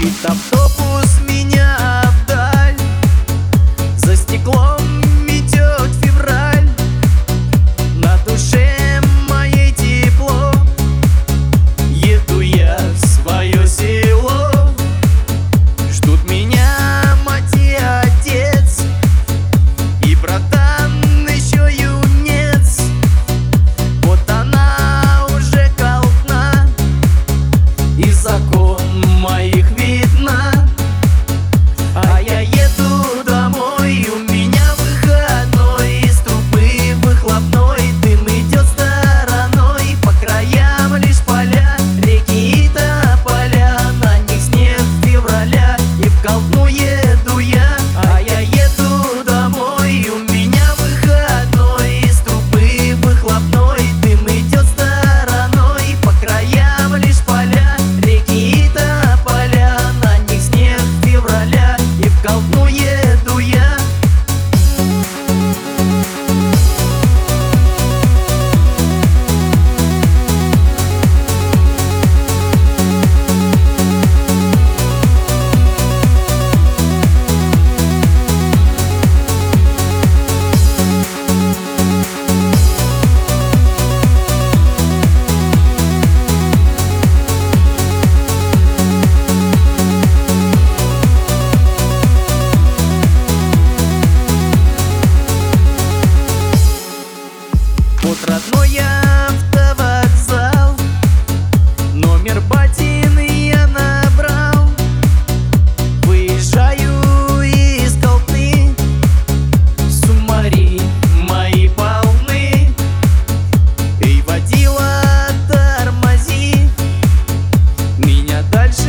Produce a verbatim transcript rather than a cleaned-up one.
Мчит автобус меня вдаль, за стеклом метет февраль, на душе моей тепло. Еду я в свое село, ждут меня мать и отец, и братан еще юнец. Вот она уже колтна, и закон моих видно. А я еду домой, у меня выходной, из трубы выхлопной дым идет стороной. По краям лишь поля, реки и тополя, на них снег февраля, и в Колтну еду я. А я еду домой, у меня выходной, из трубы выхлопной дым идет стороной. По краям лишь поля, реки и тополя, на них снег февраля, и в Колтну еду я. Вот родной автовокзал, номер батин я набрал. Выезжаю из Колтны, сумари мои полны. Эй, водила, тормози, меня дальше